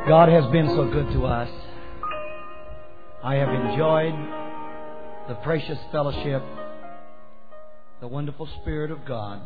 God has been so good to us. I have enjoyed the precious fellowship, the wonderful Spirit of God.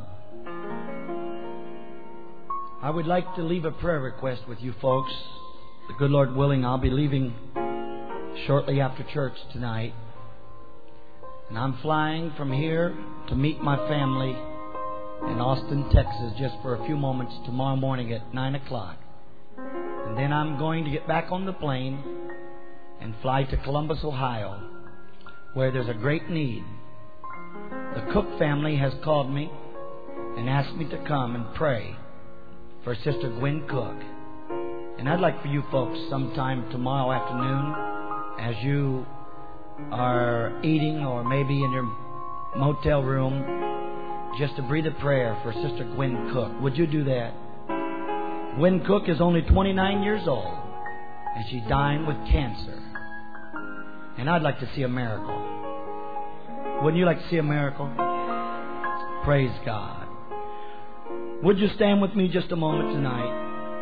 I would like to leave a prayer request with you folks. The good Lord willing, I'll be leaving shortly after church tonight. And I'm flying from here to meet my family in Austin, Texas, just for a few moments tomorrow morning at 9 o'clock. And then I'm going to get back on the plane and fly to Columbus, Ohio, where there's a great need. The Cook family has called me and asked me to come and pray for Sister Gwen Cook. And I'd like for you folks sometime tomorrow afternoon, as you are eating or maybe in your motel room, just to breathe a prayer for Sister Gwen Cook. Would you do that? Gwen Cook is only 29 years old, and she's dying with cancer. And I'd like to see a miracle. Wouldn't you like to see a miracle? Praise God. Would you stand with me just a moment tonight?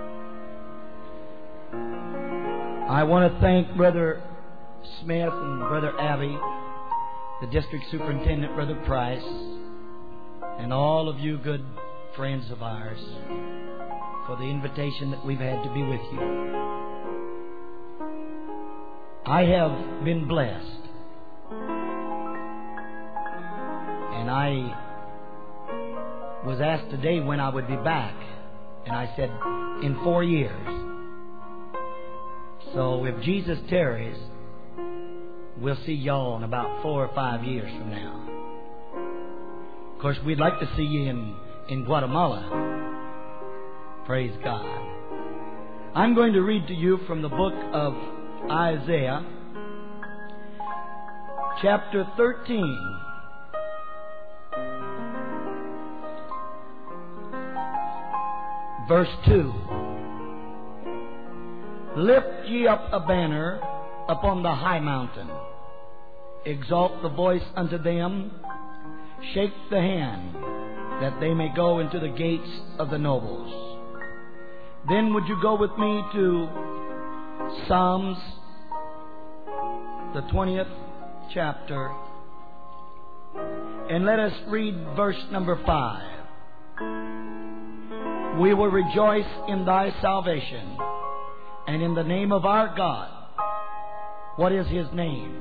I want to thank Brother Smith and Brother Abbey, the District Superintendent, Brother Price, and all of you good friends of ours for the invitation that we've had to be with you. I have been blessed, and I was asked today when I would be back, and I said in 4 years. So if Jesus tarries, we'll see y'all in about 4 or 5 years from now. Of course, we'd like to see you in Guatemala. Praise God. I'm going to read to you from the book of Isaiah, chapter 13. Verse 2. Lift ye up a banner upon the high mountain. Exalt the voice unto them. Shake the hand, that they may go into the gates of the nobles. Then would you go with me to Psalms, the 20th chapter, and let us read verse number 5. We will rejoice in thy salvation, and in the name of our God. What is His name?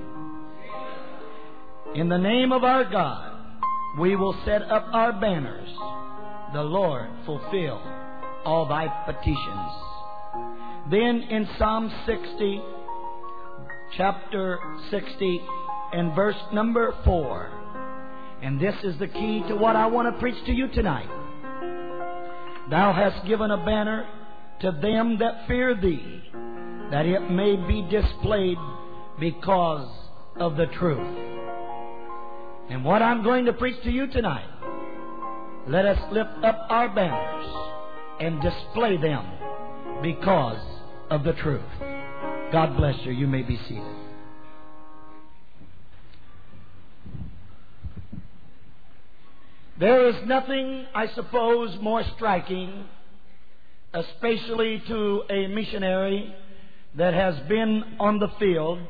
In the name of our God, we will set up our banners. The Lord fulfill all thy petitions. Then in Psalm 60, chapter 60, and verse number 4. And this is the key to what I want to preach to you tonight. Thou hast given a banner to them that fear thee, that it may be displayed because of the truth. And what I'm going to preach to you tonight, let us lift up our banners and display them because of the truth. God bless you. You may be seated. There is nothing, I suppose, more striking, especially to a missionary that has been on the field,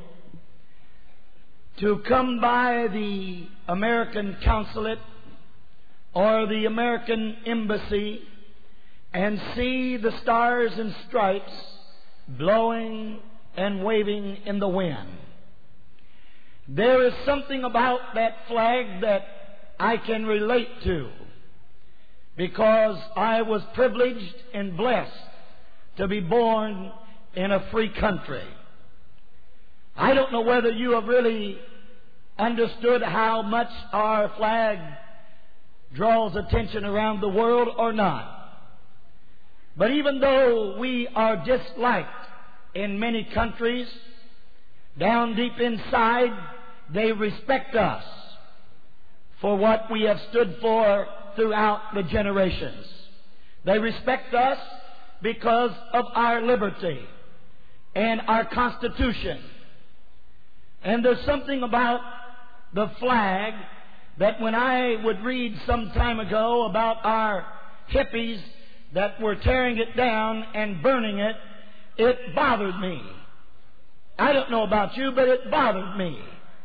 to come by the American consulate or the American embassy and see the stars and stripes blowing and waving in the wind. There is something about that flag that I can relate to, because I was privileged and blessed to be born in a free country. I don't know whether you have really understood how much our flag draws attention around the world or not. But even though we are disliked in many countries, down deep inside, they respect us for what we have stood for throughout the generations. They respect us because of our liberty and our Constitution. And there's something about the flag that when I would read some time ago about our hippies that were tearing it down and burning it it bothered me. I don't know about you, but it bothered me.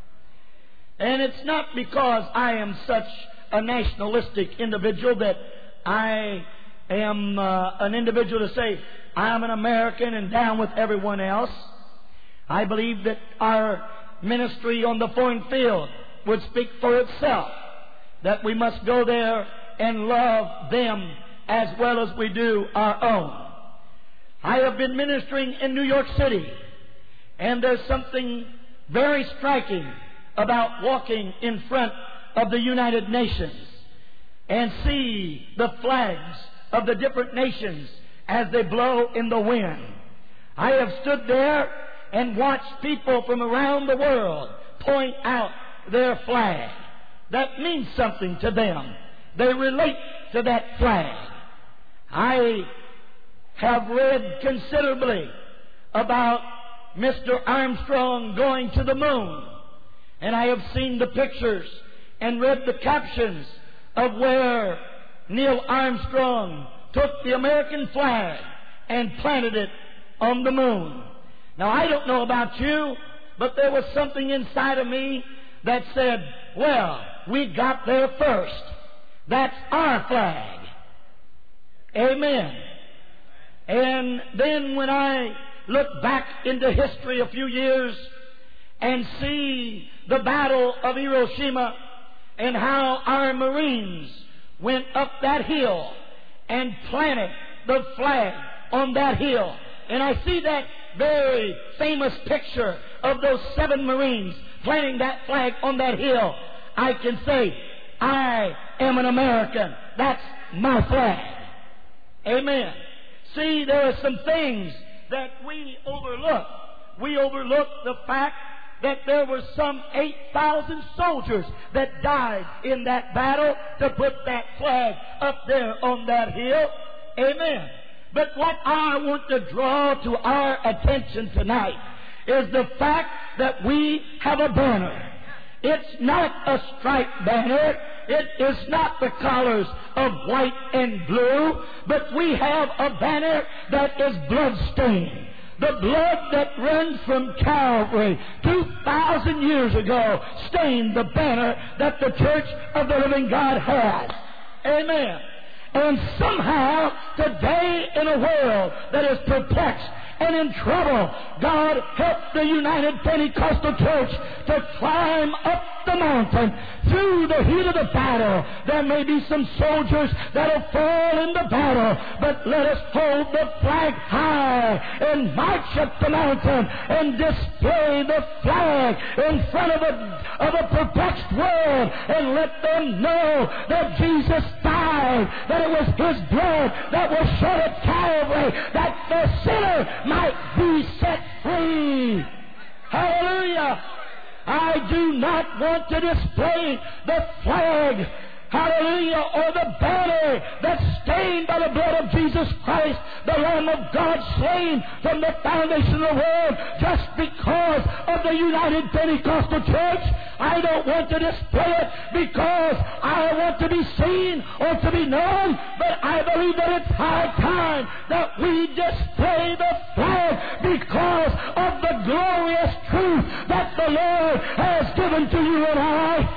And it's not because I am such a nationalistic individual that I am an individual to say, I'm an American and down with everyone else. I believe that our ministry on the foreign field would speak for itself, that we must go there and love them as well as we do our own. I have been ministering in New York City, and there's something very striking about walking in front of the United Nations and see the flags of the different nations as they blow in the wind. I have stood there and watched people from around the world point out their flag. That means something to them. They relate to that flag. I have read considerably about Mr. Armstrong going to the moon, and I have seen the pictures and read the captions of where Neil Armstrong took the American flag and planted it on the moon. Now, I don't know about you, but there was something inside of me that said, well, we got there first. That's our flag. Amen. And then when I look back into history a few years and see the Battle of Hiroshima and how our Marines went up that hill and planted the flag on that hill, and I see that very famous picture of those 7 Marines planting that flag on that hill, I can say, I am an American. That's my flag. Amen. See, there are some things that we overlook. We overlook the fact that there were some 8,000 soldiers that died in that battle to put that flag up there on that hill. Amen. But what I want to draw to our attention tonight is the fact that we have a banner. It's not a striped banner. It is not the colors of white and blue, but we have a banner that is blood-stained. The blood that runs from Calvary 2,000 years ago stained the banner that the Church of the Living God has. Amen. And somehow, today in a world that is perplexed and in trouble, God helped the United Pentecostal Church to climb up the mountain through the heat of the battle. There may be some soldiers that will fall in the battle, but let us hold the flag high and march up the mountain and display the flag in front of a perplexed world and let them know that Jesus died, that it was His blood that was shed at Calvary, that the sinner might be set free. Hallelujah! I do not want to display the flag, hallelujah, or the banner that's stained by the blood of Jesus Christ, the Lamb of God slain from the foundation of the world, just because of the United Pentecostal Church. I don't want to display it because I want to be seen or to be known, but I believe that it's high time that we display the flag because of the glorious truth that the Lord has given to you and I.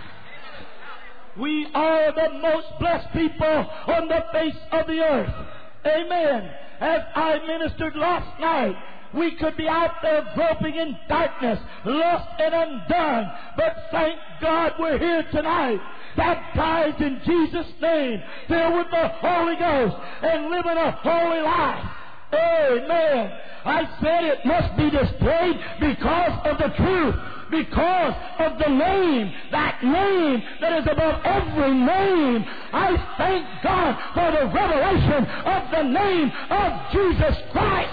We are the most blessed people on the face of the earth. Amen. As I ministered last night, we could be out there groping in darkness, lost and undone. But thank God we're here tonight, baptized in Jesus' name, filled with the Holy Ghost, and living a holy life. Amen. I said it must be displayed because of the truth, because of the name, that name that is above every name. I thank God for the revelation of the name of Jesus Christ.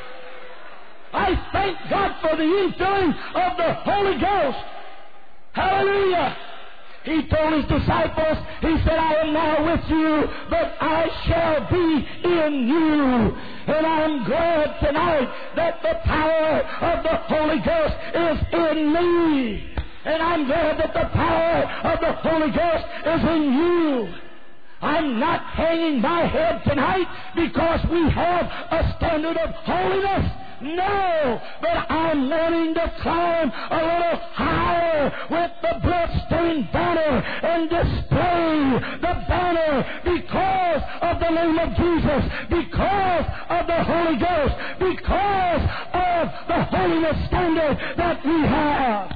I thank God for the infilling of the Holy Ghost. Hallelujah. He told His disciples, He said, I am now with you, but I shall be in you. And I'm glad tonight that the power of the Holy Ghost is in me. And I'm glad that the power of the Holy Ghost is in you. I'm not hanging my head tonight because we have a standard of holiness. No, but I'm wanting to climb a little higher with the bloodstained banner and display the banner because of the name of Jesus, because of the Holy Ghost, because of the holiness standard that we have.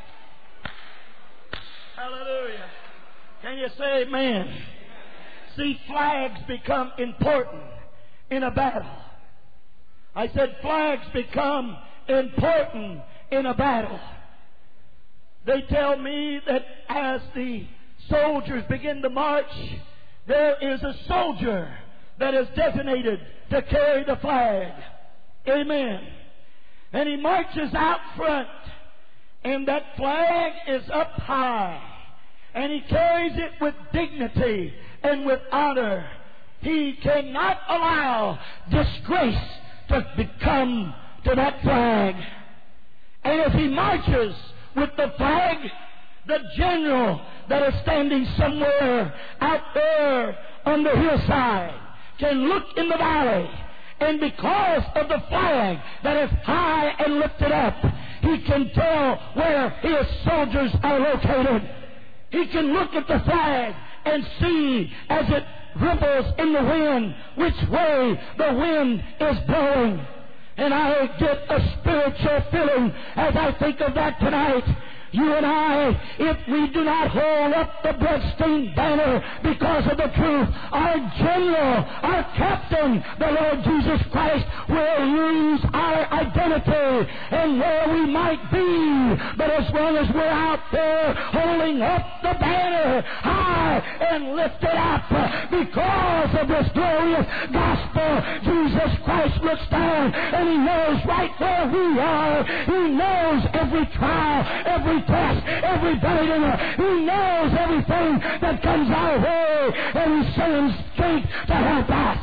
Hallelujah. Can you say amen? See, flags become important in a battle. I said flags become important in a battle. They tell me that as the soldiers begin to march, there is a soldier that is designated to carry the flag. Amen. And he marches out front, and that flag is up high, and he carries it with dignity and with honor. He cannot allow disgrace to come to that flag. And if he marches with the flag, the general that is standing somewhere out there on the hillside can look in the valley, and because of the flag that is high and lifted up, he can tell where his soldiers are located. He can look at the flag and see as it ripples in the wind which way the wind is blowing. And I get a spiritual feeling as I think of that tonight. You and I, if we do not hold up the bloodstained banner because of the truth, our general, our captain, the Lord Jesus Christ, will lose our identity and where we might be. But as long as we're out there holding up the banner high and lifted up because of this glorious gospel, Jesus Christ looks down and He knows right where we are. He knows every trial, every test, every burden. He knows everything that comes our way, and He sends strength to help us.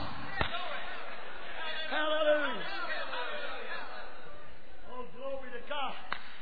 Hallelujah. Oh, glory to God.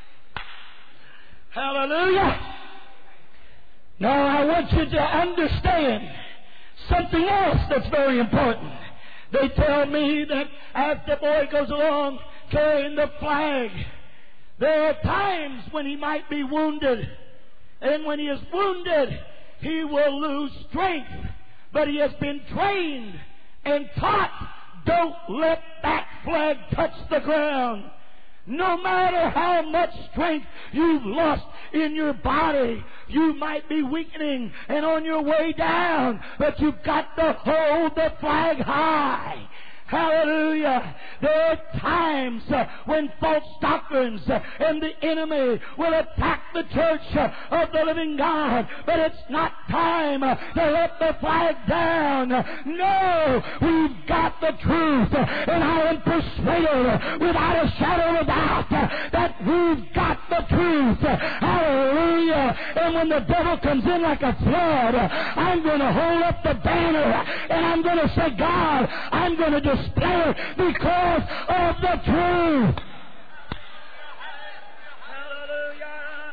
Hallelujah. Now I want you to understand something else that's very important. They tell me that as the boy goes along carrying the flag, there are times when he might be wounded. And when he is wounded, he will lose strength. But he has been trained and taught, don't let that flag touch the ground. No matter how much strength you've lost in your body, you might be weakening and on your way down, but you've got to hold the flag high. Hallelujah. There are times when false doctrines and the enemy will attack the church of the living God, but it's not time to let the flag down. No, we've got the truth, and I am persuaded without a shadow of a doubt that we've got the truth. Hallelujah. And when the devil comes in like a flood, I'm going to hold up the banner and I'm going to say, God, I'm going to display it because of the truth. Hallelujah.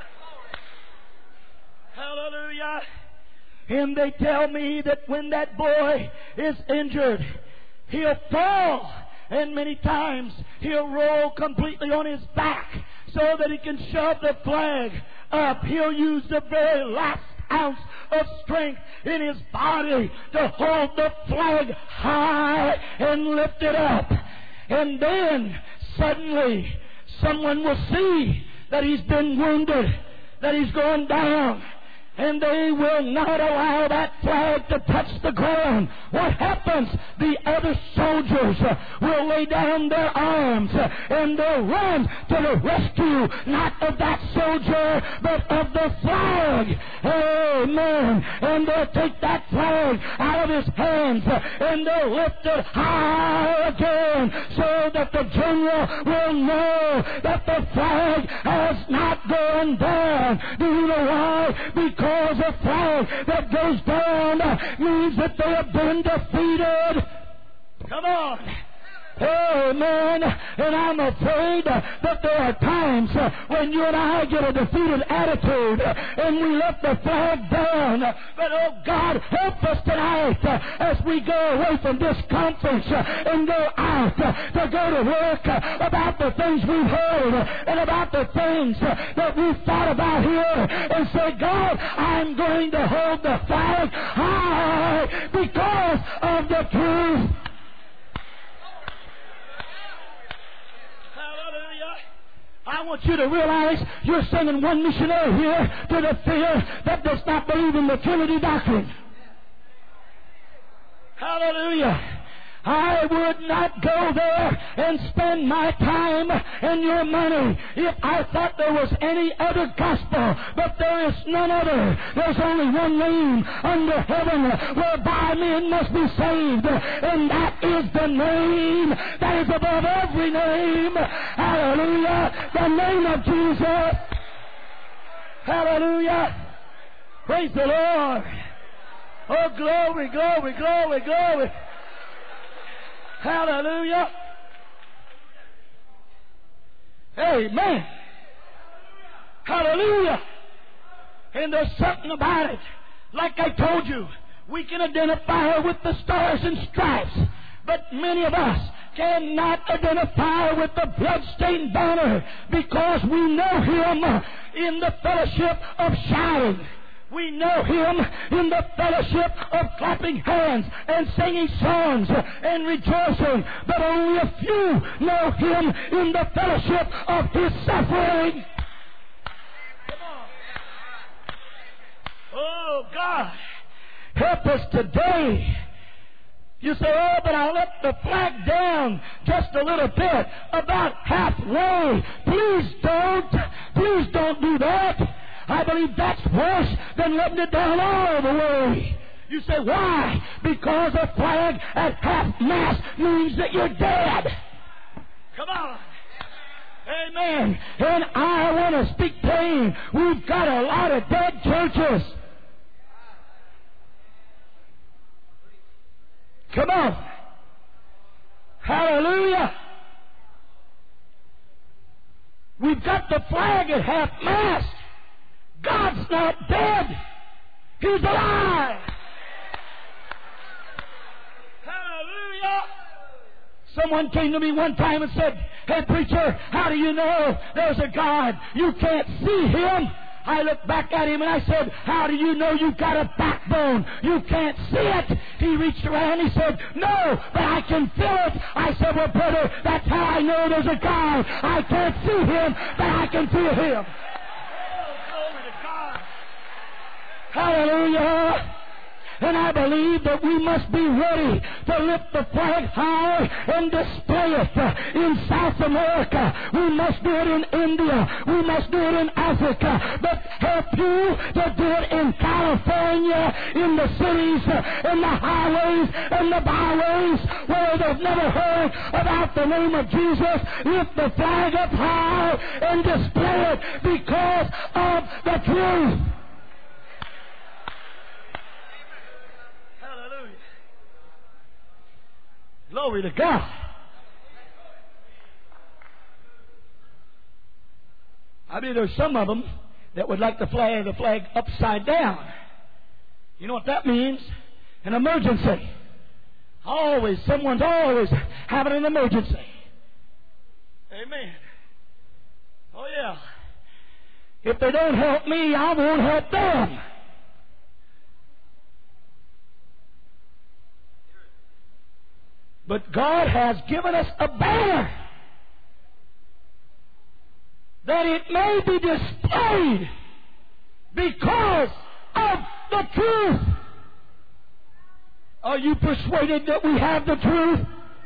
Hallelujah. And they tell me that when that boy is injured, he'll fall, and many times he'll roll completely on his back so that he can shove the flag up. He'll use the very last ounce of strength in his body to hold the flag high and lift it up. And then suddenly someone will see that he's been wounded, that he's gone down, and they will not allow that flag to touch the ground. What happens? The other soldiers will lay down their arms and they'll run to the rescue, not of that soldier, but of the flag. Amen. And they'll take that flag out of his hands and they'll lift it high again so that the general will know that the flag has not gone down. Do you know why? Because a flag that goes down means that they have been defeated. Come on. Amen. And I'm afraid that there are times when you and I get a defeated attitude and we let the flag down. But oh God, help us tonight as we go away from this conference and go out to go to work about the things we've heard and about the things that we've thought about here and say, God, I'm going to hold the flag high because of the truth. I want you to realize you're sending one missionary here to the fear that does not believe in the Trinity doctrine. Hallelujah. I would not go there and spend my time and your money if I thought there was any other gospel. But there is none other. There's only one name under heaven whereby men must be saved. And that is the name that is above every name. Hallelujah. The name of Jesus. Hallelujah. Praise the Lord. Oh, glory, glory, glory, glory. Hallelujah. Amen. Hallelujah. And there's something about it. Like I told you, we can identify her with the stars and stripes. But many of us cannot identify with the bloodstained banner because we know him in the fellowship of shouting. We know him in the fellowship of clapping hands and singing songs and rejoicing. But only a few know him in the fellowship of his suffering. Come on. Oh, God, help us today. You say, oh, but I let the flag down just a little bit, about halfway. Please don't do that. I believe that's worse than letting it down all the way. You say, why? Because a flag at half-mast means that you're dead. Come on. Amen. And I want to speak plain. We've got a lot of dead churches. Come on. Hallelujah. We've got the flag at half-mast. God's not dead. He's alive. Hallelujah. Someone came to me one time and said, hey, preacher, how do you know there's a God? You can't see him. I looked back at him and I said, how do you know you've got a backbone? You can't see it. He reached around and he said, no, but I can feel it. I said, well, brother, that's how I know there's a God. I can't see him, but I can feel him. Hallelujah. And I believe that we must be ready to lift the flag high and display it in South America. We must do it in India. We must do it in Africa. But help you to do it in California, in the cities, in the highways and the byways where they've never heard about the name of Jesus. Lift the flag up high and display it because of the truth. Glory to God. I mean, there's some of them that would like to fly the flag upside down. You know what that means? An emergency. Someone's always having an emergency. Amen. Oh, yeah. If they don't help me, I won't help them. But God has given us a banner that it may be displayed because of the truth. Are you persuaded that we have the truth?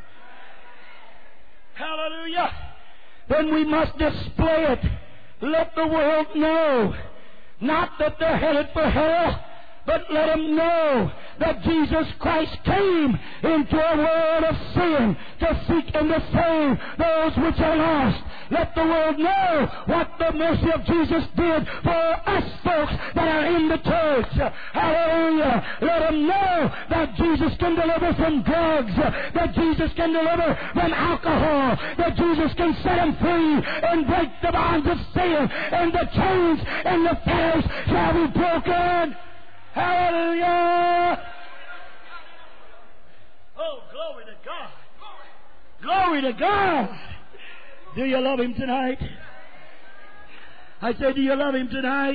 Hallelujah. Then we must display it. Let the world know. Not that they're headed for hell, But let them know that Jesus Christ came into a world of sin to seek and to save those which are lost. Let the world know what the mercy of Jesus did for us folks that are in the church. Hallelujah. Let them know that Jesus can deliver from drugs, that Jesus can deliver from alcohol, that Jesus can set them free and break the bonds of sin, and the chains and the fetters shall be broken. Hallelujah! Oh, glory to God! Glory to God! Do you love Him tonight? I said, do you love Him tonight?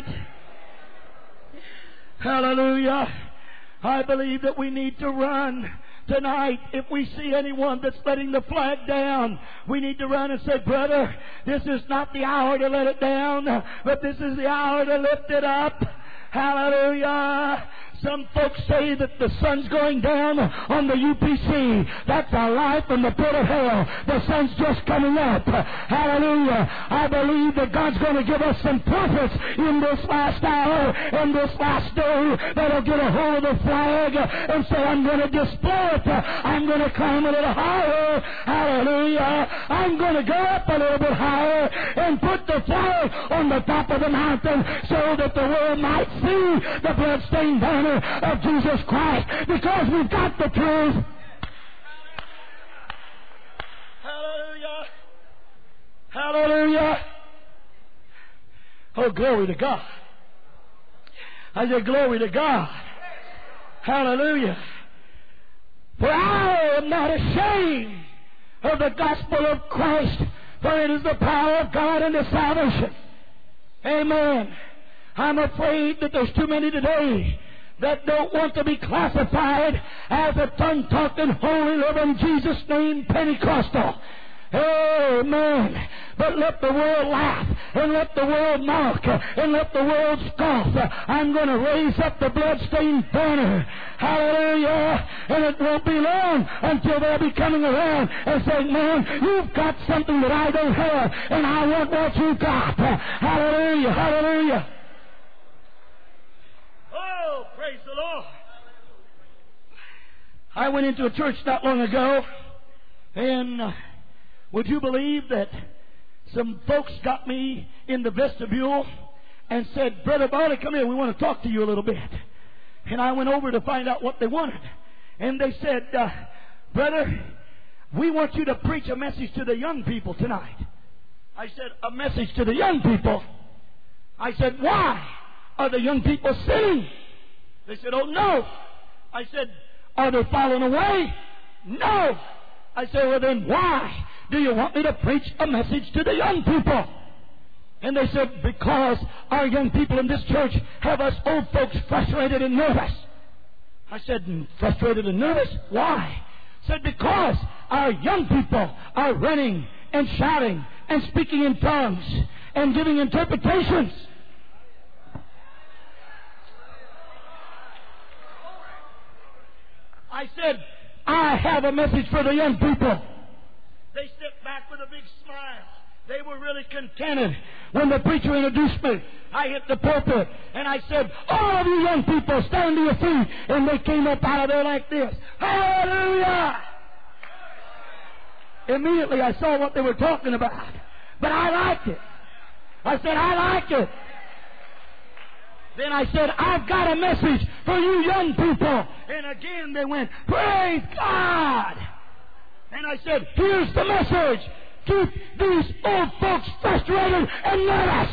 Hallelujah! I believe that we need to run tonight. If we see anyone that's letting the flag down, we need to run and say, brother, this is not the hour to let it down, but this is the hour to lift it up. Hallelujah. Some folks say that the sun's going down on the UPC. That's a lie from the pit of hell. The sun's just coming up. Hallelujah. I believe that God's going to give us some prophets in this last hour, in this last day, that'll get a hold of the flag and say, I'm going to display it. I'm going to climb a little higher. Hallelujah. I'm going to go up a little bit higher and put the flag on the top of the mountain so that the world might see the bloodstained banner of Jesus Christ, because we've got the truth. Hallelujah. Hallelujah. Oh, glory to God. I said, glory to God. Hallelujah. For I am not ashamed of the gospel of Christ, for it is the power of God unto salvation. Amen. I'm afraid that there's too many today that don't want to be classified as a tongue-talking, holy, living, Jesus name Pentecostal. Amen. But let the world laugh, and let the world mock, and let the world scoff. I'm going to raise up the bloodstained banner. Hallelujah. And it won't be long until they'll be coming around and saying, man, you've got something that I don't have, and I want what you got. Hallelujah. Hallelujah. Oh, praise the Lord. I went into a church not long ago, and would you believe that some folks got me in the vestibule and said, Brother Barley, come here, we want to talk to you a little bit. And I went over to find out what they wanted. And they said, Brother, we want you to preach a message to the young people tonight. I said, a message to the young people? I said, why? Are the young people sinning? They said, oh, no. I said, are they falling away? No. I said, well, then why do you want me to preach a message to the young people? And they said, because our young people in this church have us old folks frustrated and nervous. I said, frustrated and nervous? Why? I said, because our young people are running and shouting and speaking in tongues and giving interpretations. I said, I have a message for the young people. They stepped back with a big smile. They were really contented when the preacher introduced me. I hit the pulpit and I said, all of you young people, stand to your feet. And they came up out of there like this. Hallelujah! Immediately I saw what they were talking about. But I liked it. I said, I like it. Then I said, I've got a message for you young people. And again they went, praise God. And I said, here's the message. Keep these old folks frustrated and nervous.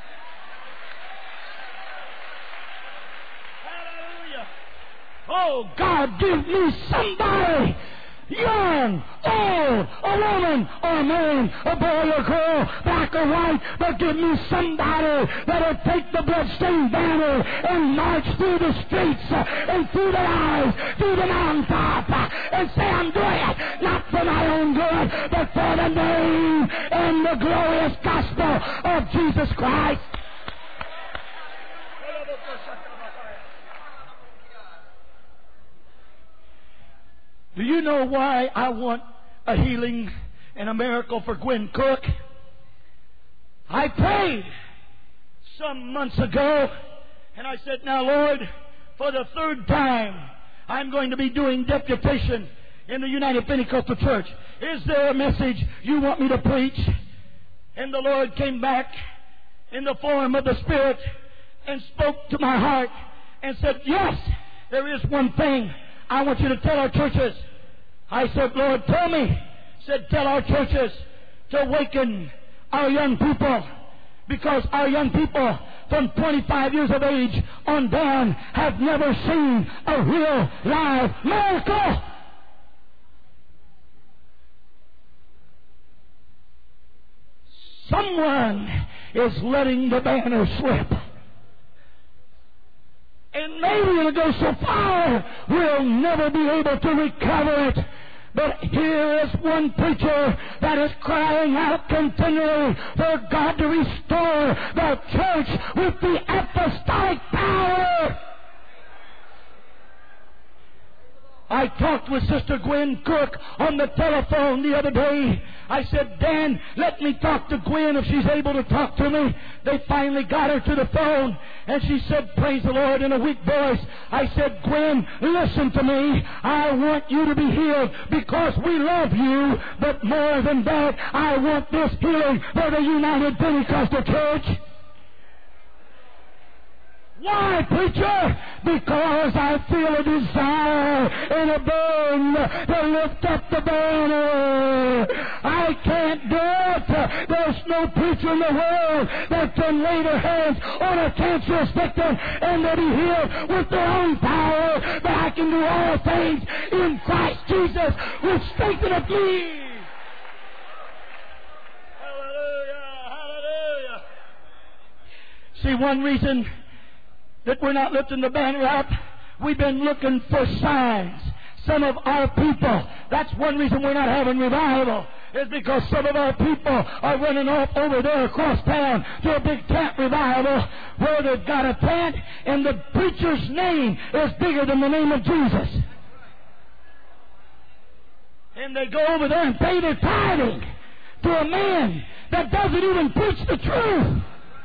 Hallelujah. Oh, God, give me somebody. Young, old, a woman, or a man, a boy or girl, black or white, but give me somebody that'll take the bloodstained banner and march through the streets and through the alleys, through the mountaintop, and say, I'm doing it, not for my own good, but for the name and the glorious gospel of Jesus Christ. Do you know why I want a healing and a miracle for Gwen Cook? I prayed some months ago, and I said, now, Lord, for the third time, I'm going to be doing deputation in the United Pentecostal Church. Is there a message you want me to preach? And the Lord came back in the form of the Spirit and spoke to my heart and said, yes, there is one thing I want you to tell our churches. I said, Lord, tell me. He said, tell our churches to awaken our young people, because our young people from 25 years of age on down have never seen a real live miracle. Someone is letting the banner slip. And maybe it'll go so far we'll never be able to recover it. But here is one preacher that is crying out continually for God to restore the church with the apostolic power. I talked with Sister Gwen Cook on the telephone the other day. I said, Dan, let me talk to Gwen if she's able to talk to me. They finally got her to the phone, and she said, praise the Lord, in a weak voice. I said, Gwen, listen to me. I want you to be healed because we love you, but more than that, I want this healing for the United Pentecostal Church. Why, preacher? Because I feel a desire and a burn to lift up the banner. I can't do it. There's no preacher in the world that can lay their hands on a cancerous victim and they'll be healed with their own power. But I can do all things in Christ Jesus, which strengtheneth me. Hallelujah, hallelujah. See, one reason that we're not lifting the banner up, we've been looking for signs. Some of our people, that's one reason we're not having revival, is because some of our people are running off over there across town to a big tent revival where they've got a tent and the preacher's name is bigger than the name of Jesus. And they go over there and pay their tithing to a man that doesn't even preach the truth.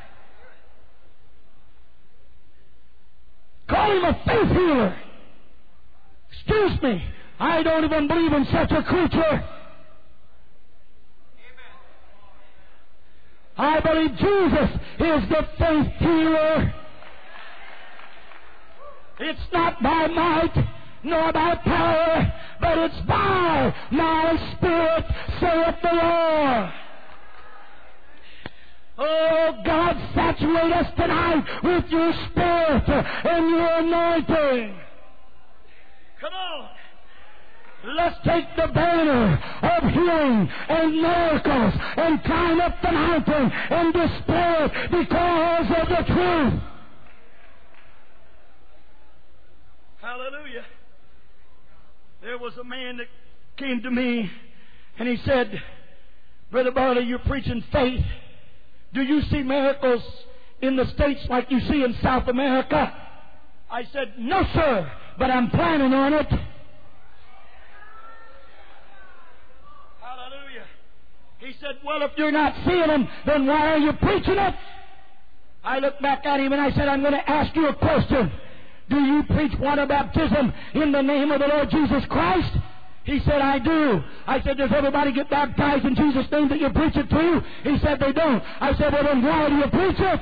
Call him a faith healer. Excuse me, I don't even believe in such a creature. I believe Jesus is the faith healer. It's not by might nor by power, but it's by my Spirit, saith the Lord. Oh, God, saturate us tonight with your Spirit and your anointing. Come on. Let's take the banner of healing and miracles and climb up the mountain and display it because of the truth. Hallelujah. There was a man that came to me and he said, Brother Barley, you're preaching faith. Do you see miracles in the States like you see in South America? I said, no, sir, but I'm planning on it. Hallelujah. He said, well, if you're not seeing them, then why are you preaching it? I looked back at him and I said, I'm going to ask you a question. Do you preach water baptism in the name of the Lord Jesus Christ? He said, I do. I said, does everybody get baptized in Jesus' name that you preach it to? He said, they don't. I said, well, then why do you preach it?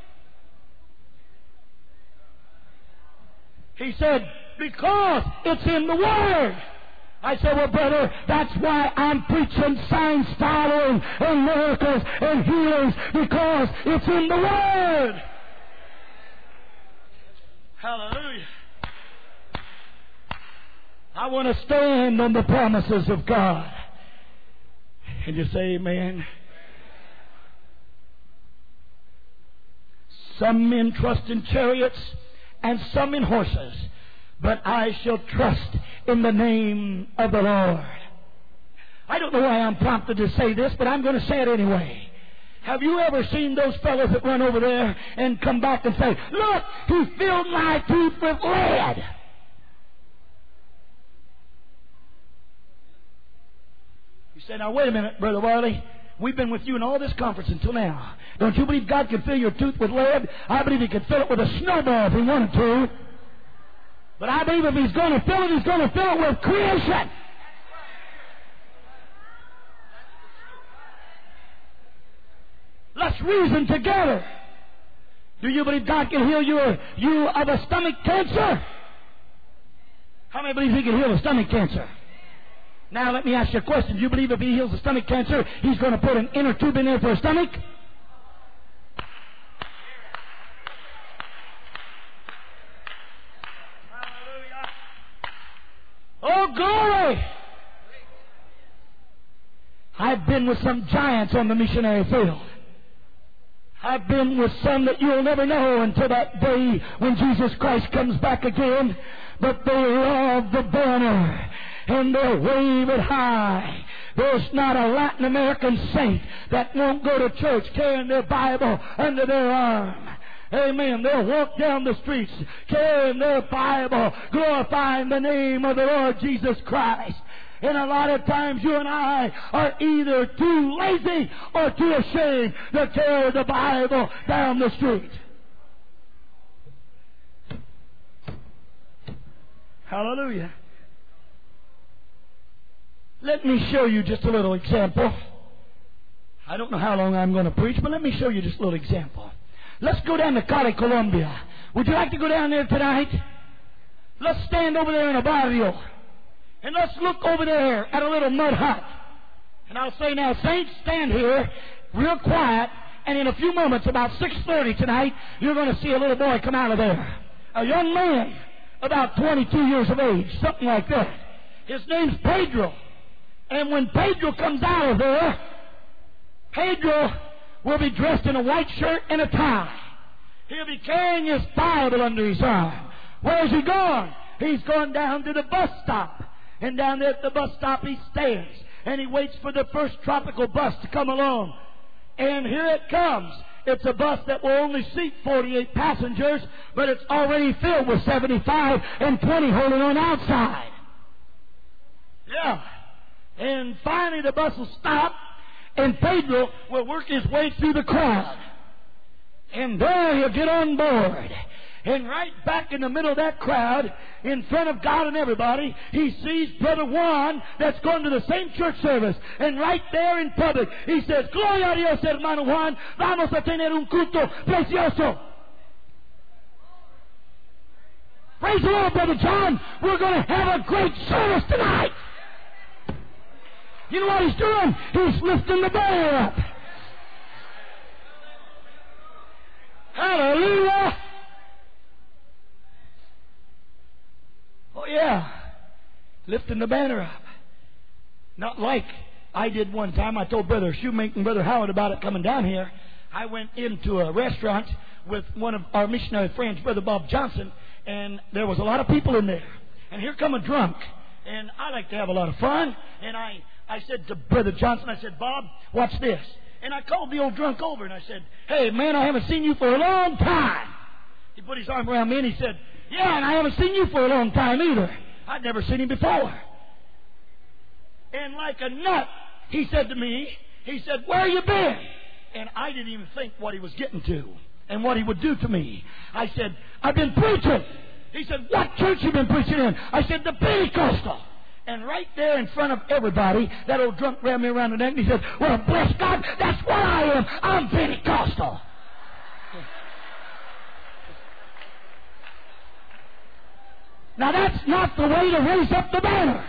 He said, because it's in the Word. I said, well, brother, that's why I'm preaching signs following and miracles and healings, because it's in the Word. Hallelujah. I want to stand on the promises of God. Can you say amen? Some men trust in chariots and some in horses, but I shall trust in the name of the Lord. I don't know why I'm prompted to say this, but I'm going to say it anyway. Have you ever seen those fellows that run over there and come back and say, look, he filled my teeth with lead? You say, now wait a minute, Brother Wiley. We've been with you in all this conference until now. Don't you believe God can fill your tooth with lead? I believe He could fill it with a snowball if He wanted to. But I believe if He's going to fill it, He's going to fill it with creation. Let's reason together. Do you believe God can heal you of a stomach cancer? How many believe He can heal a stomach cancer? Now let me ask you a question. Do you believe if He heals a stomach cancer, He's going to put an inner tube in there for a stomach? Oh, glory! I've been with some giants on the missionary field. I've been with some that you'll never know until that day when Jesus Christ comes back again. But they love the banner and they wave it high. There's not a Latin American saint that won't go to church carrying their Bible under their arm. Amen. They'll walk down the streets carrying their Bible, glorifying the name of the Lord Jesus Christ. And a lot of times you and I are either too lazy or too ashamed to carry the Bible down the street. Hallelujah. Let me show you just a little example. I don't know how long I'm going to preach, but let me show you just a little example. Let's go down to Cali, Colombia. Would you like to go down there tonight? Let's stand over there in a barrio. And let's look over there at a little mud hut. And I'll say now, saints, stand here real quiet. And in a few moments, about 6:30 tonight, you're going to see a little boy come out of there. A young man, about 22 years of age, something like that. His name's Pedro. And when Pedro comes out of there, Pedro will be dressed in a white shirt and a tie. He'll be carrying his Bible under his arm. Where's he going? He's going down to the bus stop. And down there at the bus stop he stands. And he waits for the first tropical bus to come along. And here it comes. It's a bus that will only seat 48 passengers, but it's already filled with 75 and 20 holding on outside. Yeah. And finally the bus will stop, and Pedro will work his way through the crowd. And there he'll get on board. And right back in the middle of that crowd, in front of God and everybody, he sees Brother Juan that's going to the same church service. And right there in public, he says, Gloria a Dios, hermano Juan, vamos a tener un culto precioso. Praise the Lord, Brother John. We're going to have a great service tonight. You know what he's doing? He's lifting the banner up. Hallelujah. Oh, yeah. Lifting the banner up. Not like I did one time. I told Brother Shoemaker and Brother Howard about it coming down here. I went into a restaurant with one of our missionary friends, Brother Bob Johnson, and there was a lot of people in there. And here come a drunk. And I like to have a lot of fun. And I said to Brother Johnson, I said, Bob, watch this. And I called the old drunk over and I said, hey, man, I haven't seen you for a long time. He put his arm around me and he said, yeah, and I haven't seen you for a long time either. I'd never seen him before. And like a nut, he said to me, he said, where you been? And I didn't even think what he was getting to and what he would do to me. I said, I've been preaching. He said, what church you been preaching in? I said, the Pentecostal. And right there in front of everybody, that old drunk grabbed me around the neck and he said, well, bless God, that's what I am. I'm Pentecostal. Now that's not the way to raise up the banner.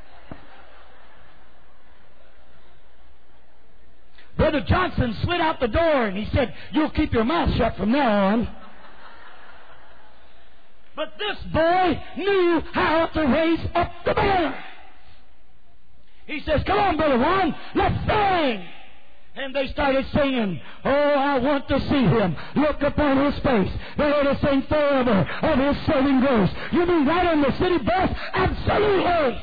Brother Johnson slid out the door and he said, you'll keep your mouth shut from now on. But this boy knew how to raise up the banner. He says, come on, Brother Juan, let's sing. And they started singing, oh, I want to see him. Look upon his face. They were to sing forever of his saving grace. You mean right on the city bus? Absolutely.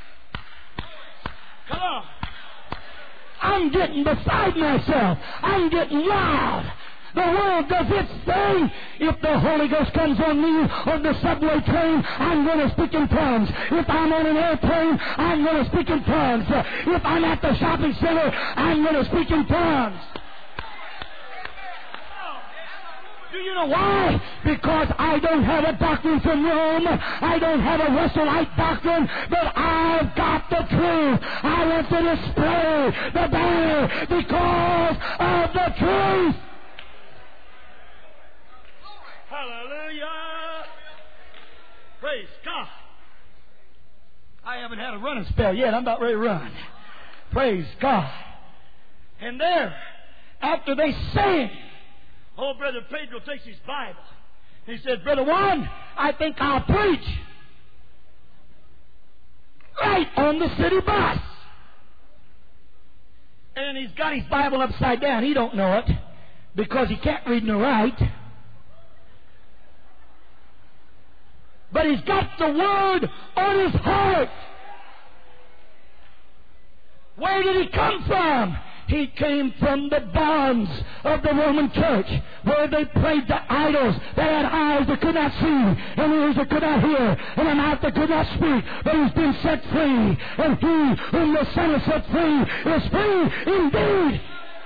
Come on. I'm getting beside myself. I'm getting loud. The world does its thing. If the Holy Ghost comes on me on the subway train, I'm going to speak in tongues. If I'm on an airplane, I'm going to speak in tongues. If I'm at the shopping center, I'm going to speak in tongues. Do you know why? Because I don't have a doctrine from Rome. I don't have a Wesleyite doctrine, but I've got the truth. I want to display the banner because of the truth. Hallelujah. Praise God. I haven't had a running spell yet. I'm about ready to run. Praise God. And there, after they sang, old Brother Pedro takes his Bible. He said, Brother Juan, I think I'll preach right on the city bus. And he's got his Bible upside down. He don't know it because he can't read nor write. But he's got the Word on his heart. Where did he come from? He came from the bonds of the Roman Church, where they prayed to idols that had eyes that could not see, and ears that could not hear, and a mouth that could not speak. But he's been set free, and he whom the Son has set free is free indeed.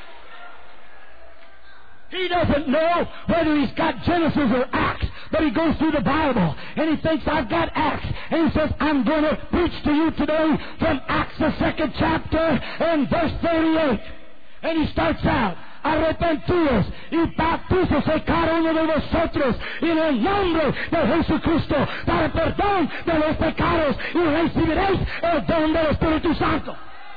He doesn't know whether he's got Genesis or Acts, but he goes through the Bible, and he thinks, I've got Acts. And he says, I'm going to preach to you today from Acts, the 2nd chapter, and verse 38. And he starts out, arrepentidos y bautízose cada uno de vosotros en el nombre de Jesucristo para perdón de los pecados y recibiréis el don del Espíritu Santo.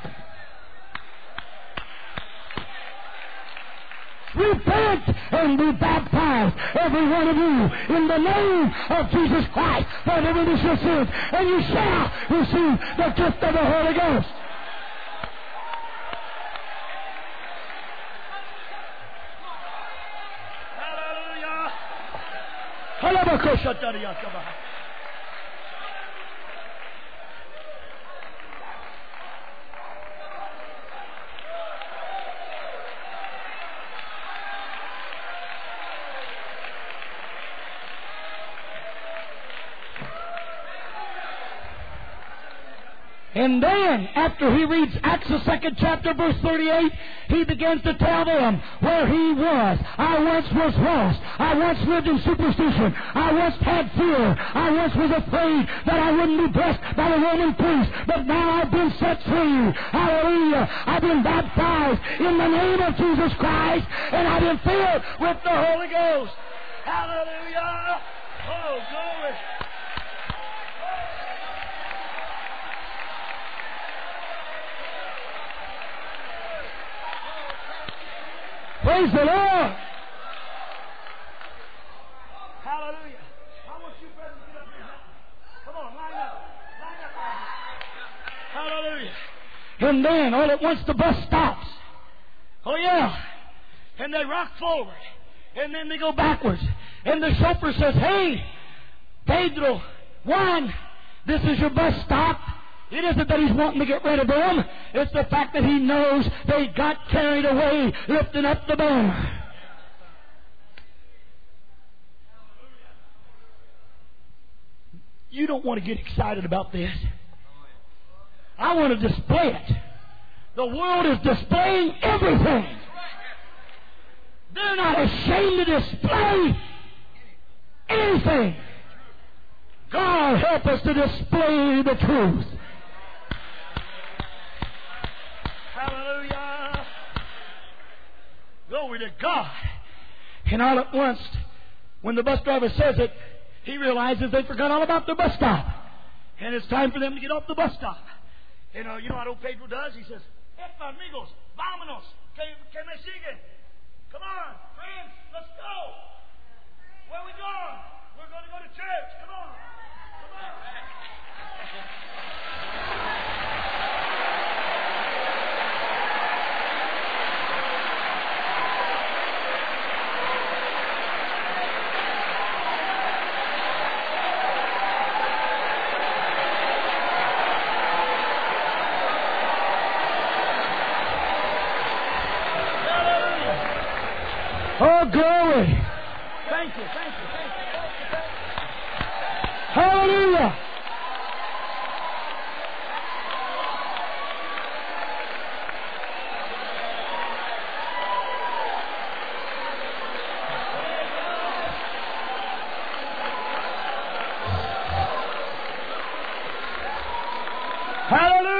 Repent and be baptized, every one of you, in the name of Jesus Christ for the remission of sins, and you shall receive the gift of the Holy Ghost. Hallelujah. And then, after he reads Acts the 2nd chapter, verse 38, he begins to tell them where he was. I once was lost. I once lived in superstition. I once had fear. I once was afraid that I wouldn't be blessed by the Roman priest. But now I've been set free. Hallelujah. I've been baptized in the name of Jesus Christ, and I've been filled with the Holy Ghost. Hallelujah. Oh, glory. Praise the Lord. Hallelujah. I want you brothers to get up here. Come on, line up. Hallelujah. And then, all at once, the bus stops. Oh, yeah. And they rock forward. And then they go backwards. And the chauffeur says, hey, Pedro, Juan, this is your bus stop. It isn't that he's wanting to get rid of them. It's the fact that he knows they got carried away lifting up the banner. You don't want to get excited about this. I want to display it. The world is displaying everything. They're not ashamed to display anything. God help us to display the truth. Hallelujah. Glory to God. And all at once, when the bus driver says it, he realizes they forgot all about the bus stop. And it's time for them to get off the bus stop. And you know what old Pedro does? He says, amigos, vámonos, que me siguen. Come on, friends, let's go. Where are we going? We're going to go to church. Come on. Come on. Oh, glory. Thank you, thank you, thank you. Hallelujah.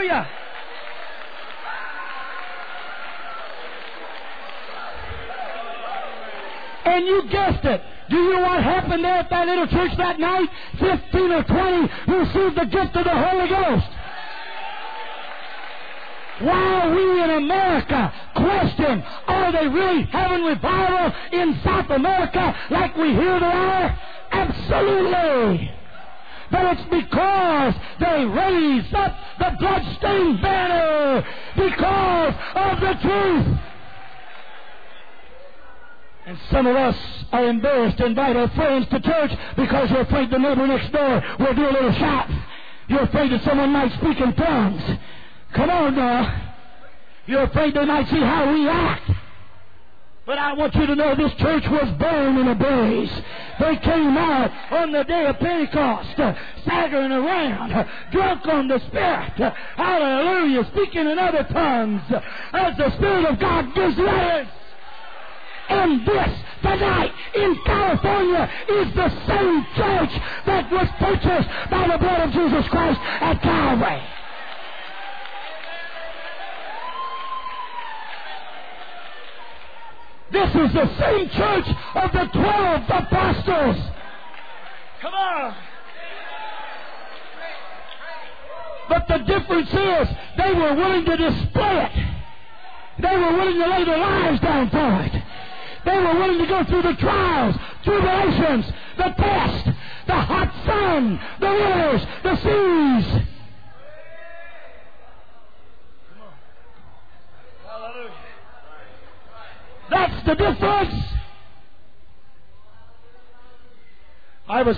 Hallelujah. And you guessed it. Do you know what happened there at that little church that night? 15 or 20 received the gift of the Holy Ghost. While we in America question, are they really having revival in South America like we hear they are? Absolutely. But it's because they raised up the bloodstained banner because of the truth. And some of us are embarrassed to invite our friends to church because you're afraid the neighbor next door will do a little shout. You're afraid that someone might speak in tongues. Come on now. You're afraid they might see how we act. But I want you to know this church was born in a blaze. They came out on the day of Pentecost, staggering around, drunk on the Spirit. Hallelujah, speaking in other tongues as the Spirit of God gives utterance. And this, tonight, in California, is the same church that was purchased by the blood of Jesus Christ at Calvary. This is the same church of the 12 apostles. Come on. But the difference is they were willing to display it. They were willing to lay their lives down for it. They were willing to go through the trials, tribulations, the test, the hot sun, the rivers, the seas. Hallelujah. That's the difference. I was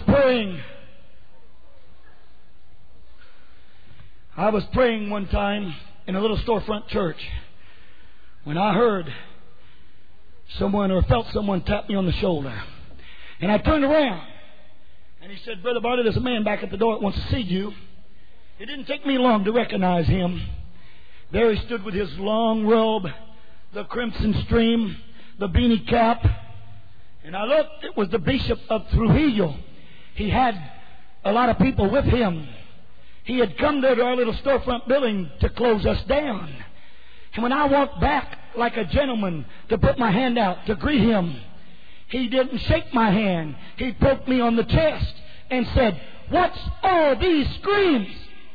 praying one time in a little storefront church when I heard someone or felt someone tap me on the shoulder. And I turned around and he said, "Brother Bartlett, there's a man back at the door that wants to see you." It didn't take me long to recognize him. There he stood with his long robe, the crimson stream, the beanie cap. And I looked, it was the Bishop of Trujillo. He had a lot of people with him. He had come there to our little storefront building to close us down. And when I walked back like a gentleman to put my hand out to greet him, he didn't shake my hand. He poked me on the chest and said, "What's all these screams?"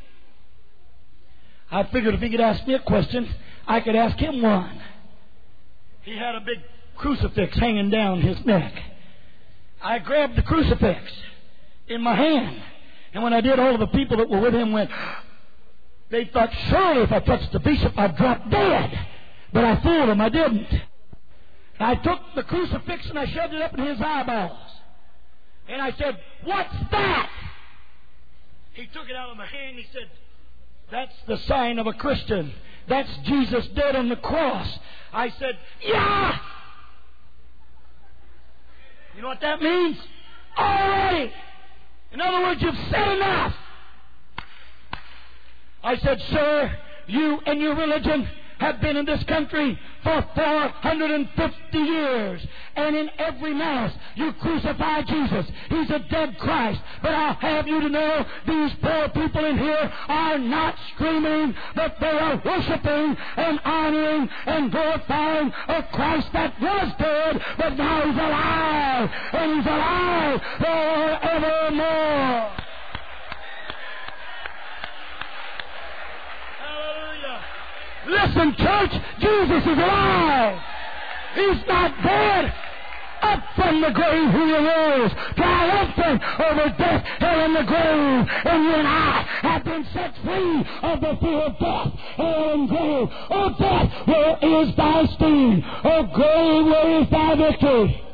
I figured if he could ask me a question, I could ask him one. He had a big crucifix hanging down his neck. I grabbed the crucifix in my hand. And when I did, all of the people that were with him went, they thought, surely if I touched the bishop, I'd drop dead. But I fooled him. I didn't. I took the crucifix and I shoved it up in his eyeballs. And I said, "What's that?" He took it out of my hand. He said, "That's the sign of a Christian. That's Jesus dead on the cross." I said, "Yeah!" You know what that means? Already. In other words, you've said enough. I said, "Sir, you and your religion have been in this country for 450 years. And in every Mass, you crucify Jesus. He's a dead Christ. But I'll have you to know, these poor people in here are not screaming, but they are worshiping and honoring and glorifying a Christ that was dead, but now He's alive. And He's alive forevermore." Listen, church, Jesus is alive. He's not dead. Up from the grave He arose, triumphant over death, hell, and the grave. And you and I have been set free of the fear of death, hell, and grave. Oh, death, where is thy sting? Oh, grave, where is thy victory?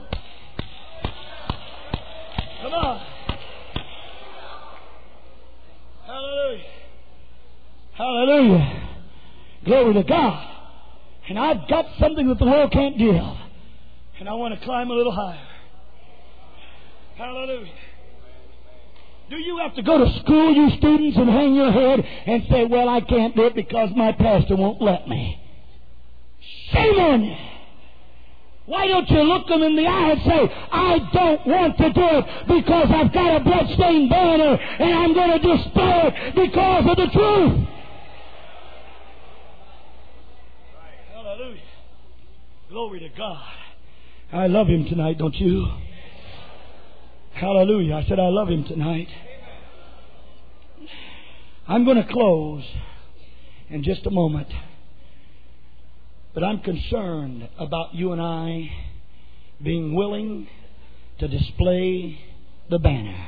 Come on. Hallelujah. Hallelujah. Glory to God. And I've got something that the world can't give. And I want to climb a little higher. Hallelujah. Do you have to go to school, you students, and hang your head and say, "Well, I can't do it because my pastor won't let me"? Shame on you. Why don't you look them in the eye and say, "I don't want to do it because I've got a bloodstained banner and I'm going to display it because of the truth"? Glory to God. I love Him tonight, don't you? Hallelujah. I said I love Him tonight. I'm going to close in just a moment. But I'm concerned about you and I being willing to display the banner.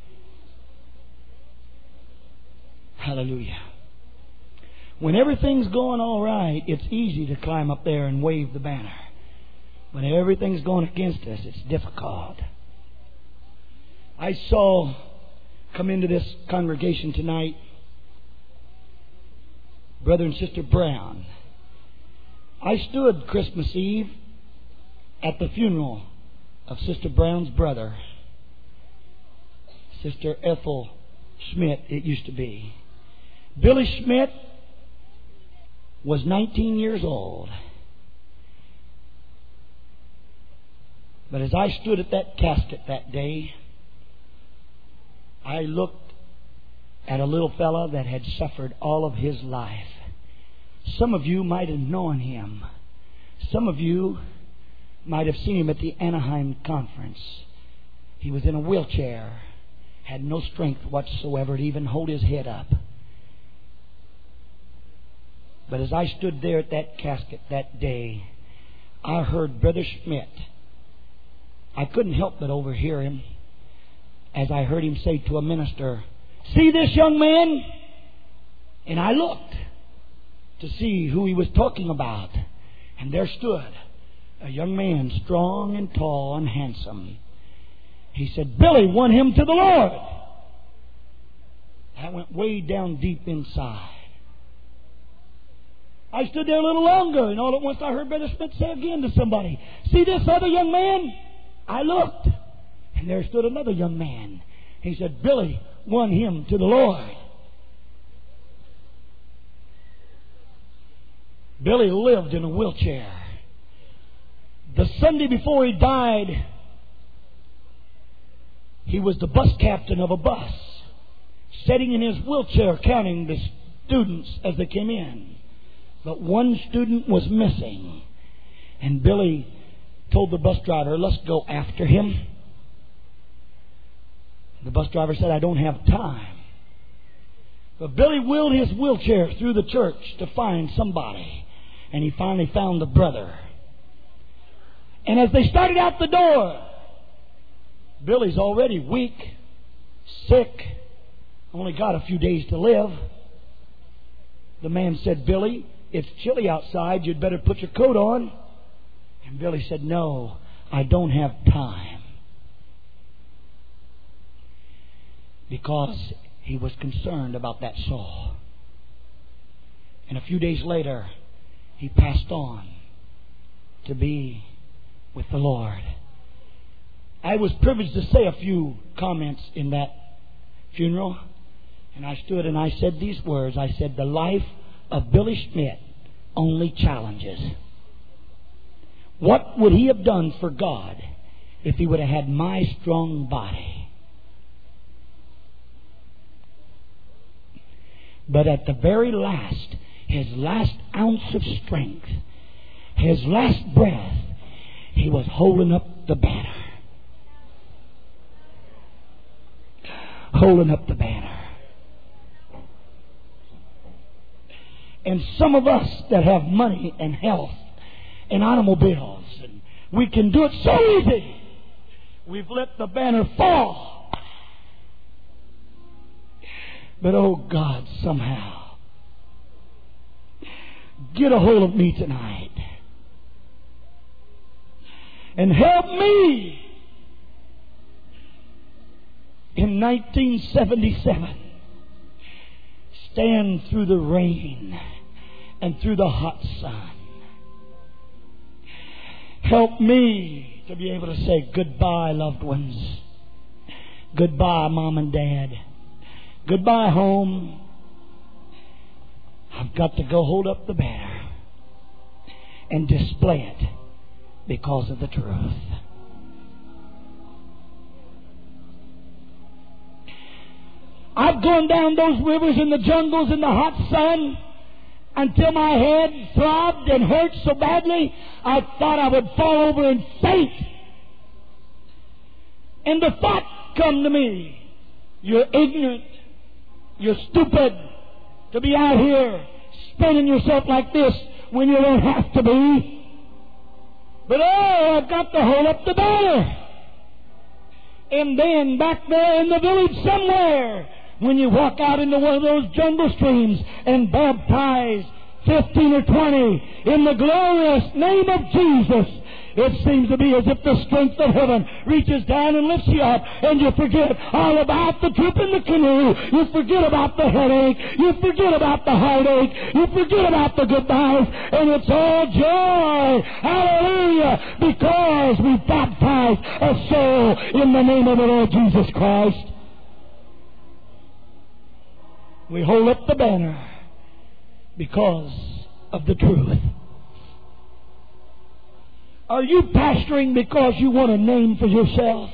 Hallelujah. When everything's going all right, it's easy to climb up there and wave the banner. When everything's going against us, it's difficult. I saw come into this congregation tonight Brother and Sister Brown. I stood Christmas Eve at the funeral of Sister Brown's brother, Sister Ethel Schmidt, it used to be. Billy Schmidt was 19 years old. But as I stood at that casket that day, I looked at a little fella that had suffered all of his life. Some of you might have known him. Some of you might have seen him at the Anaheim conference. He was in a wheelchair, had no strength whatsoever to even hold his head up. But as I stood there at that casket that day, I heard Brother Schmidt. I couldn't help but overhear him as I heard him say to a minister, "See this young man?" And I looked to see who he was talking about. And there stood a young man, strong and tall and handsome. He said, "Billy won him to the Lord." That went way down deep inside. I stood there a little longer, and all at once I heard Brother Smith say again to somebody, "See this other young man?" I looked, and there stood another young man. He said, "Billy won him to the Lord." Billy lived in a wheelchair. The Sunday before he died, he was the bus captain of a bus, sitting in his wheelchair counting the students as they came in. But one student was missing. And Billy told the bus driver, "Let's go after him." The bus driver said, "I don't have time." But Billy wheeled his wheelchair through the church to find somebody. And he finally found the brother. And as they started out the door, Billy's already weak, sick, only got a few days to live. The man said, "Billy, it's chilly outside. You'd better put your coat on." And Billy said, "No, I don't have time." Because he was concerned about that soul. And a few days later, he passed on to be with the Lord. I was privileged to say a few comments in that funeral. And I stood and I said these words. I said, "The life of Billy Schmidt only challenges." What would he have done for God if he would have had my strong body? But at the very last, his last ounce of strength, his last breath, he was holding up the banner. Holding up the banner. And some of us that have money and health and automobiles, and we can do it so easy, we've let the banner fall. But oh God, somehow, get a hold of me tonight and help me. In 1977, stand through the rain and through the hot sun. Help me to be able to say goodbye, loved ones. Goodbye, Mom and Dad. Goodbye, home. I've got to go hold up the banner and display it because of the truth. I've gone down those rivers in the jungles in the hot sun. until my head throbbed and hurt so badly I thought I would fall over and faint. And the thought come to me, you're ignorant, you're stupid to be out here spinning yourself like this when you don't have to be. But oh, I've got to hold up the banner. And then back there in the village somewhere, when you walk out into one of those jungle streams and baptize 15 or 20 in the glorious name of Jesus, it seems to be as if the strength of heaven reaches down and lifts you up, and you forget all about the trip in the canoe. You forget about the headache. You forget about the heartache. You forget about the goodbyes, and it's all joy. Hallelujah! Because we baptize a soul in the name of the Lord Jesus Christ. We hold up the banner because of the truth. Are you pastoring because you want a name for yourself?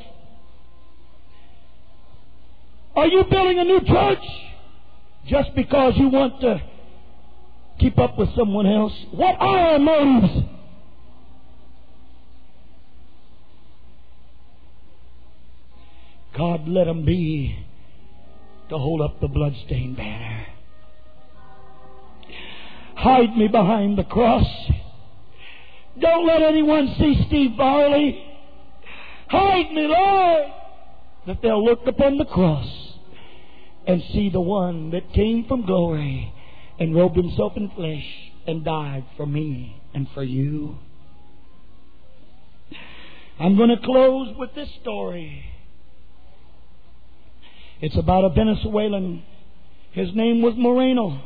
Are you building a new church just because you want to keep up with someone else? What are our motives? God, let them be to hold up the bloodstained banner. Hide me behind the cross. Don't let anyone see Steve Barley. Hide me, Lord, that they'll look upon the cross and see the one that came from glory and robed himself in flesh and died for me and for you. I'm going to close with this story. It's about a Venezuelan. His name was Moreno.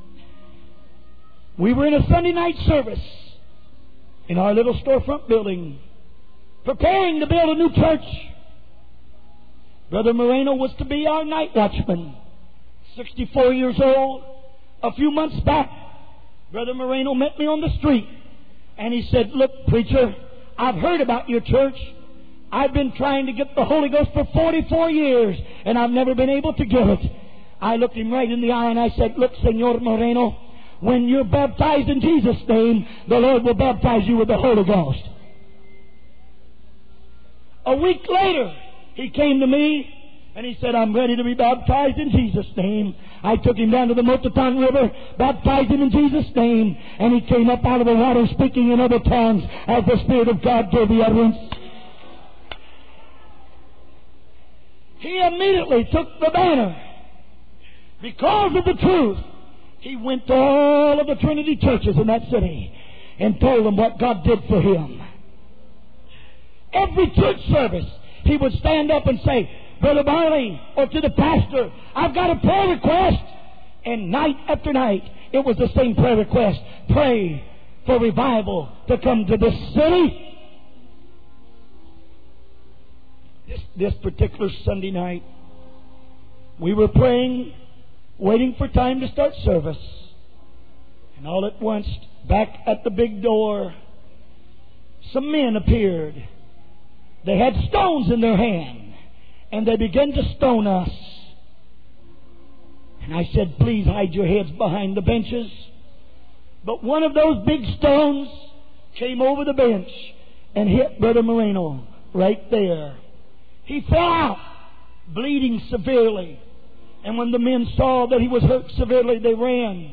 We were in a Sunday night service in our little storefront building, preparing to build a new church. Brother Moreno was to be our night watchman. 64 years old. A few months back, Brother Moreno met me on the street, and he said, "Look, preacher, I've heard about your church. I've been trying to get the Holy Ghost for 44 years, and I've never been able to get it." I looked him right in the eye, and I said, "Look, Senor Moreno, when you're baptized in Jesus' name, the Lord will baptize you with the Holy Ghost." A week later, he came to me and he said, "I'm ready to be baptized in Jesus' name." I took him down to the Mototan River, baptized him in Jesus' name, and he came up out of the water speaking in other tongues as the Spirit of God gave the utterance. He immediately took the banner because of the truth. He went to all of the Trinity churches in that city and told them what God did for him. Every church service, he would stand up and say, "Brother Barley," or to the pastor, "I've got a prayer request." And night after night, it was the same prayer request. Pray for revival to come to this city. This particular Sunday night, we were praying, waiting for time to start service. And all at once, back at the big door, some men appeared. They had stones in their hand, and they began to stone us. And I said, "Please hide your heads behind the benches." But one of those big stones came over the bench and hit Brother Moreno right there. He fell out, bleeding severely. And when the men saw that he was hurt severely, they ran.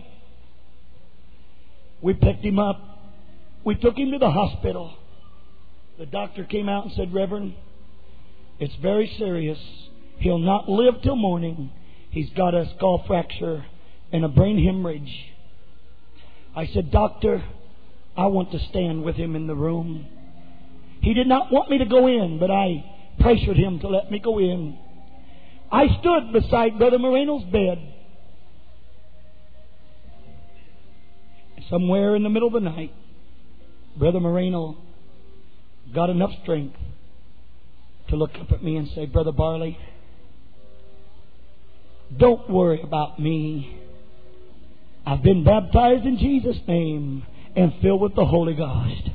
We picked him up. We took him to the hospital. The doctor came out and said, "Reverend, it's very serious. He'll not live till morning. He's got a skull fracture and a brain hemorrhage." I said, "Doctor, I want to stand with him in the room." He did not want me to go in, but I pressured him to let me go in. I stood beside Brother Moreno's bed. Somewhere in the middle of the night, Brother Moreno got enough strength to look up at me and say, "Brother Barley, don't worry about me. I've been baptized in Jesus' name and filled with the Holy Ghost."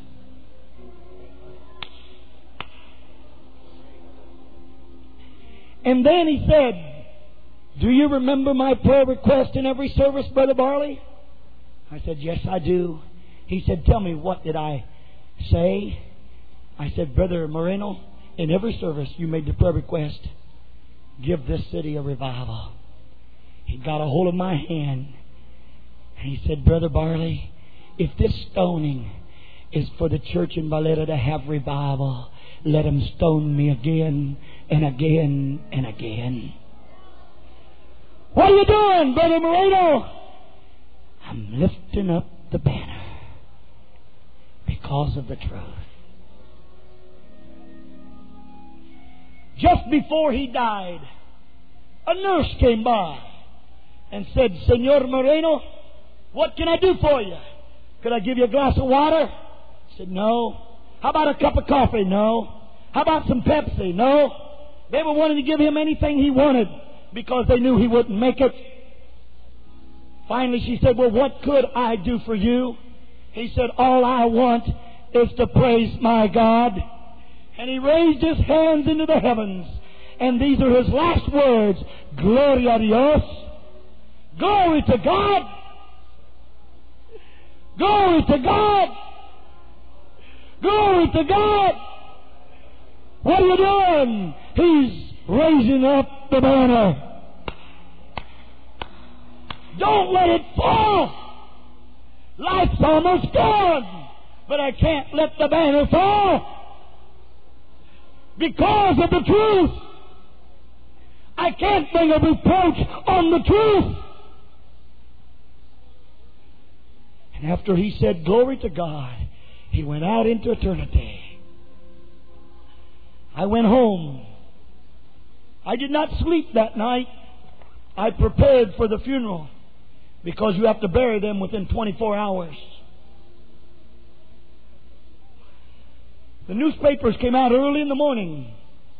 And then he said, "Do you remember my prayer request in every service, Brother Barley?" I said, yes, I do. He said, tell me, what did I say? I said, Brother Moreno, in every service you made the prayer request, give this city a revival. He got a hold of my hand and he said, Brother Barley, if this stoning is for the church in Valletta to have revival, let them stone me again and again and again. What are you doing, Brother Moreno? I'm lifting up the banner because of the truth. Just before he died, a nurse came by and said, Senor Moreno, what can I do for you? Could I give you a glass of water? I said, no. How about a cup of coffee? No. How about some Pepsi? No. They were wanting to give him anything he wanted because they knew he wouldn't make it. Finally, she said, well, what could I do for you? He said, all I want is to praise my God. And he raised his hands into the heavens. And these are his last words. Gloria a Dios. Glory to God. Glory to God. Glory to God. What are you doing? He's raising up the banner. Don't let it fall. Life's almost gone. But I can't let the banner fall. Because of the truth. I can't bring a reproach on the truth. And after he said, glory to God, he went out into eternity. I went home. I did not sleep that night. I prepared for the funeral because you have to bury them within 24 hours. The newspapers came out early in the morning.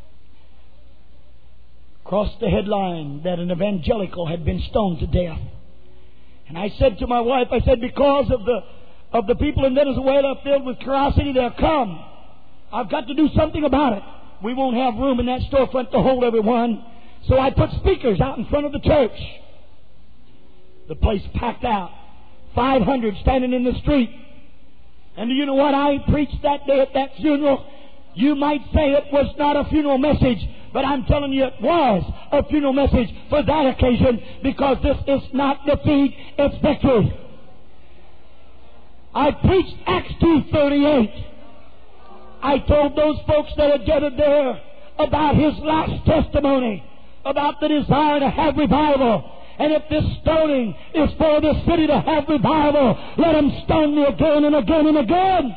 Across the headline that an evangelical had been stoned to death. And I said to my wife, I said, because of the people in Venezuela filled with curiosity, they'll come. I've got to do something about it. We won't have room in that storefront to hold everyone. So I put speakers out in front of the church. The place packed out. 500 standing in the street. And do you know what I preached that day at that funeral? You might say it was not a funeral message, but I'm telling you it was a funeral message for that occasion, because this is not defeat, it's victory. I preached Acts 2:38. I told those folks that had gathered there about his last testimony, about the desire to have revival. And if this stoning is for the city to have revival, let them stone me again and again and again.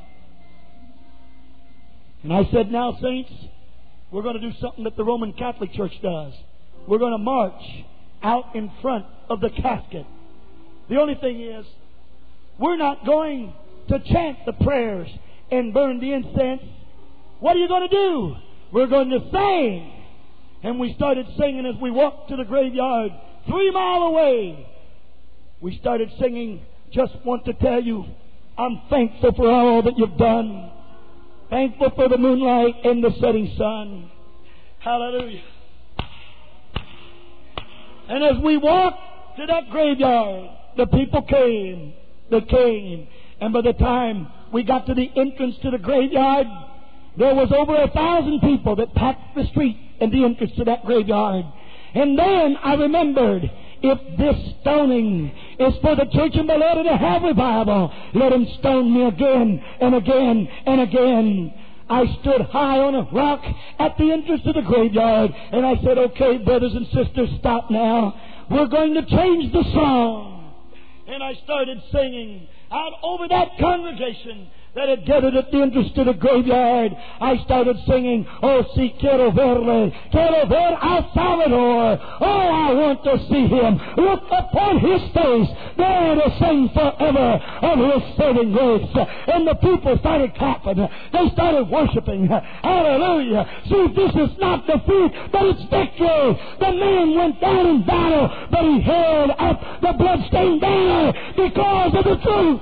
And I said, now, saints, we're going to do something that the Roman Catholic Church does. We're going to march out in front of the casket. The only thing is, we're not going to chant the prayers and burn the incense. What are you going to do? We're going to sing. And we started singing as we walked to the graveyard 3 miles away. We started singing, just want to tell you, I'm thankful for all that you've done. Thankful for the moonlight and the setting sun. Hallelujah. And as we walked to that graveyard, the people came. They came. And by the time we got to the entrance to the graveyard, there was over 1,000 people that packed the street and the entrance to that graveyard. And then I remembered, if this stoning is for the church in Valletta to have revival, let them stone me again and again and again. I stood high on a rock at the entrance to the graveyard, and I said, okay, brothers and sisters, stop now. We're going to change the song. And I started singing out over that congregation that had gathered at the entrance to the graveyard. I started singing, oh, si quiero verle, quiero ver al Salvador. Oh, I want to see him. Look upon his face, there to sing forever of his saving grace. And the people started clapping. They started worshiping. Hallelujah. See, this is not defeat, but it's victory. The man went down in battle, but he held up the bloodstained banner because of the truth.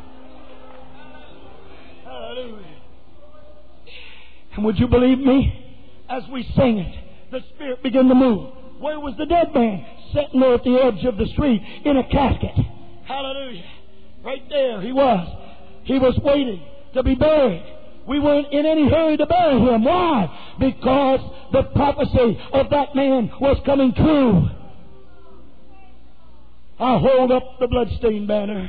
And would you believe me? As we sang it, the Spirit began to move. Where was the dead man? Sitting there at the edge of the street in a casket. Hallelujah. Right there he was. He was waiting to be buried. We weren't in any hurry to bury him. Why? Because the prophecy of that man was coming true. I hold up the bloodstained banner.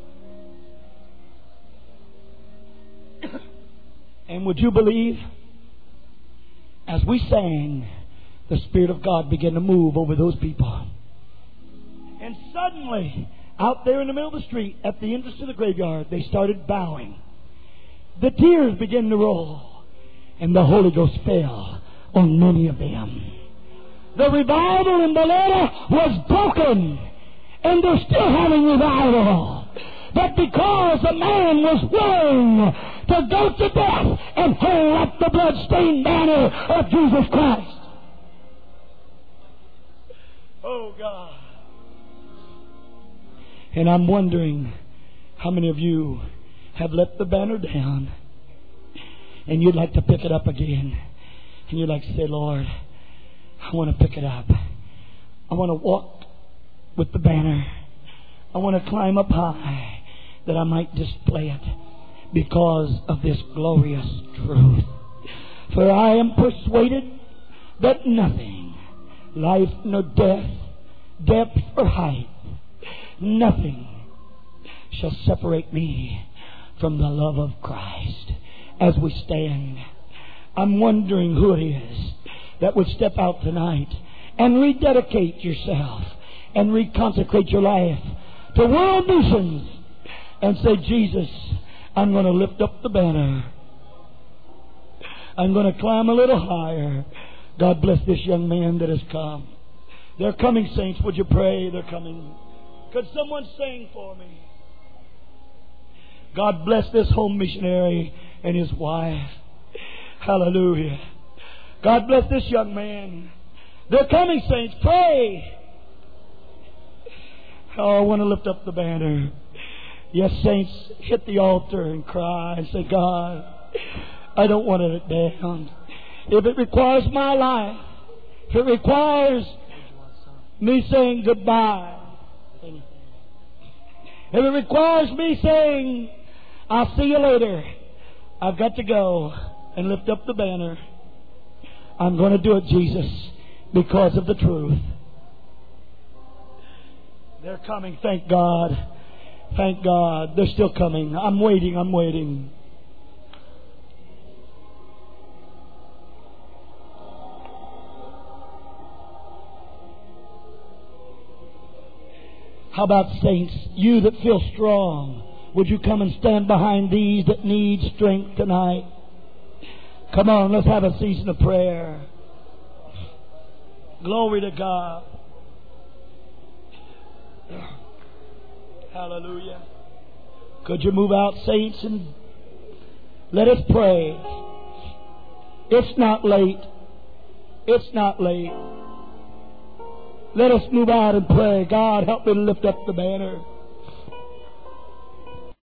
And would you believe, as we sang, the Spirit of God began to move over those people. And suddenly, out there in the middle of the street, at the entrance to the graveyard, they started bowing. The tears began to roll, and the Holy Ghost fell on many of them. The revival in Bolero was broken, and they're still having revival. But because a man was willing to go to death and hold up the bloodstained banner of Jesus Christ. Oh, God. And I'm wondering how many of you have let the banner down and you'd like to pick it up again. And you'd like to say, Lord, I want to pick it up. I want to walk with the banner. I want to climb up high that I might display it because of this glorious truth. For I am persuaded that nothing, life nor death, depth or height, nothing shall separate me from the love of Christ. As we stand, I'm wondering who it is that would step out tonight and rededicate yourself and reconsecrate your life to world missions and say, Jesus, I'm going to lift up the banner. I'm going to climb a little higher. God bless this young man that has come. They're coming, saints. Would you pray? They're coming. Could someone sing for me? God bless this home missionary and his wife. Hallelujah. God bless this young man. They're coming, saints. Pray. Oh, I want to lift up the banner. Yes, saints, hit the altar and cry and say, God, I don't want it down. If it requires my life, if it requires me saying goodbye, if it requires me saying, I'll see you later, I've got to go and lift up the banner, I'm going to do it, Jesus, because of the truth. They're coming, thank God. Thank God. They're still coming. I'm waiting. How about saints, you that feel strong, would you come and stand behind these that need strength tonight? Come on, let's have a season of prayer. Glory to God. Hallelujah. Could you move out, saints, and let us pray. It's not late. It's not late. Let us move out and pray. God, help me to lift up the banner.